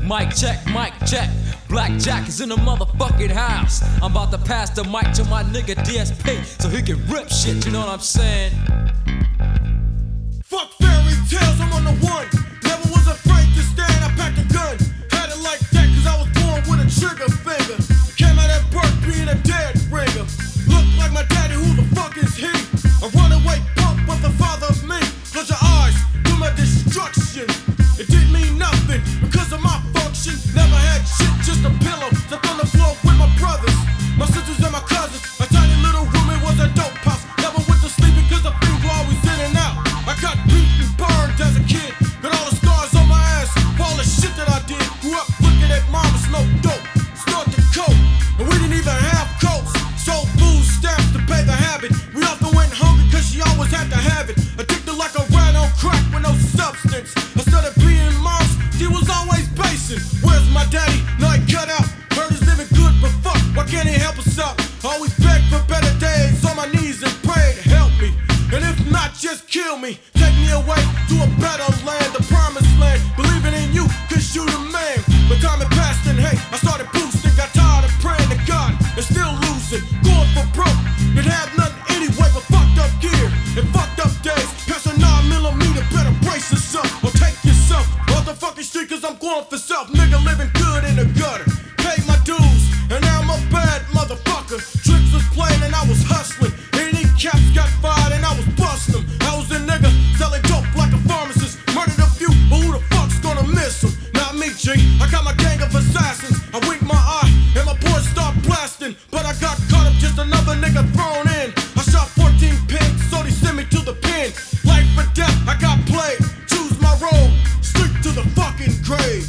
Mic check. Blackjack is in the motherfucking house. I'm about to pass the mic to my nigga DSP so he can rip shit, you know what I'm saying? Fuck fairy tales, I'm on the one. Never was afraid to stand, I packed a gun. Had it like that cause I was born with a trigger finger. Came out at birth being a dead ringer. Look like my daddy, who the fuck is he? A runaway punk but the father of me. Close your eyes, do my destruction. It didn't mean nothing because of my function. Never had shit, just a pillow. Slept on the floor with my brothers, my sisters and my cousins. A tiny little room, it was a dope house. Never went to sleep because the things were always in and out. I got beaten, burned as a kid. Got all the scars on my ass for all the shit that I did. Grew up looking at mama smoke dope, snort the coke. And we didn't even have coats. Sold food stamps to pay the habit. We often went hungry cause she always had to have it. Addicted like a rat on crack with no substance. Instead of being moms, she was always basing. Where's my daddy? Now he cut out. Heard he's living good, but fuck, why can't he help us out? Always begged for better days, on my knees and prayed, help me. And if not, just kill me. Take me away to a better land, the promised land. Believing in you, cause you the man. But time had passed and hey, I started boosting. Got tired of praying to God and still losing. Going for broke, didn't have nothing anyway but fucked up gear and fucked up days. Pass a 9mm, better brace yourself or take yourself off the fucking street cause I'm going for self. Nigga living good in the gutter. Paid my dues and now I'm a bad motherfucker. Tricks was playing and I was hustling. Any caps got fired and I was busting them. I was a nigga selling dope like a pharmacist. Murdered a few, but who the fuck's gonna miss them? Not me, G. I got my gang of assassins. I wink my eye and my boys start blasting. But I got caught up, just another nigga thrown in. I shot 14 pigs, so they sent me to the pen. Life or death, I got played. Choose my road, straight to the fucking grave.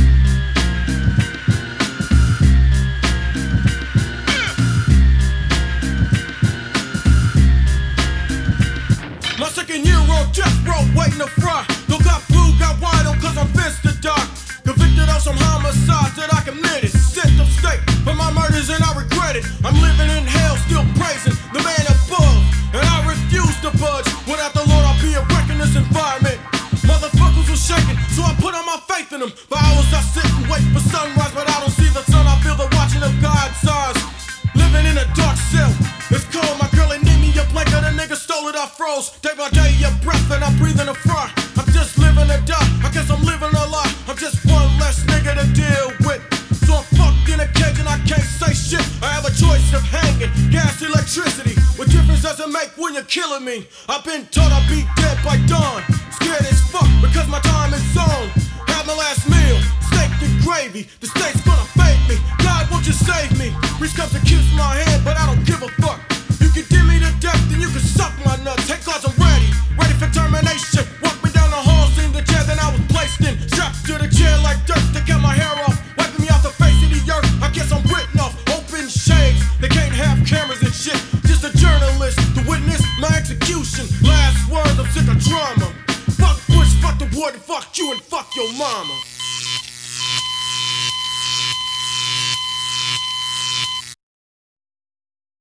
My second year on death row, waiting to fry. Though got blue, got wide on cause I'm fenced to die. Convicted of some homicides that I committed. Sent of state for my murders and I regret it. I'm living in hell, still praising the man above. And I refuse to budge. Without the Lord, I'll be a wreck in this environment. Motherfuckers were shaking, so I put all my faith in them. For hours I sit and wait for sunrise, but I don't see the sun. I feel the watching of God's eyes. Living in a dark cell, it's cold. My girl ain't need me a blanket, a nigga stole it, I froze. Day by day, your breath, and I'm breathing a fry. I'm just living to die, I guess I'm living a lie. I'm just one less nigga to deal with. So I'm fucked in a cage and I can't say shit. I have a choice of hanging, gas, electricity. What difference does it make when you're killing me? I've been told I'll be dead by dawn. Scared as fuck because my time is on. Had my last meal, steak and gravy. The state's gonna fade me. God, won't you save me? Reach comes to kiss my hand, but I don't give a fuck. You can dim me to death, then you can suck my nuts. Take cards, I'm ready, ready for termination. Walk me down the hall, seen the chair that I was placed in. Strapped to the chair like dirt, they cut my hair off, wiping me off the face of the earth. I guess I'm written off, open shades. They can't have cameras and shit. Just a journalist to witness my execution. Last words, I'm sick of drama. Fuck Bush, fuck the war, and fuck you and fuck your mama.